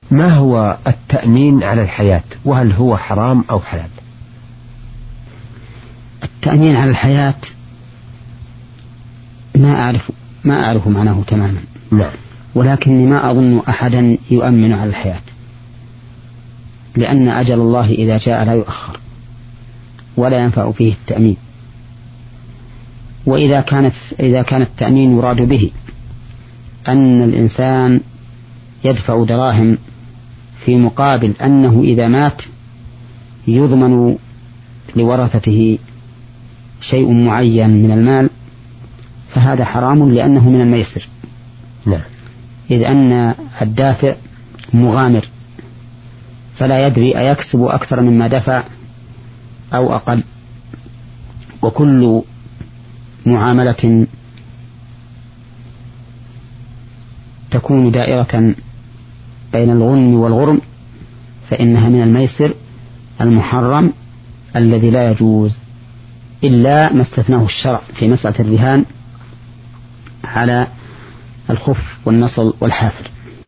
ما هو التأمين على الحياة، وهل هو حرام أو حلال؟ التأمين على الحياة ما أعرف معناه تماما. نعم. ولكني ما أظن أحدا يؤمن على الحياة، لأن أجل الله إذا جاء لا يؤخر ولا ينفع فيه التأمين. وإذا كان التأمين يراد به أن الإنسان يدفع دراهم في مقابل أنه إذا مات يضمن لورثته شيء معين من المال، فهذا حرام لأنه من الميسر. نعم. إذ أن الدافع مغامر فلا يدري أيكسب أكثر مما دفع أو أقل، وكل معاملة تكون دائرة بين الغنم والغرم فإنها من الميسر المحرم الذي لا يجوز إلا ما استثناه الشرع في مسألة الرهان على الخف والنصل والحافر.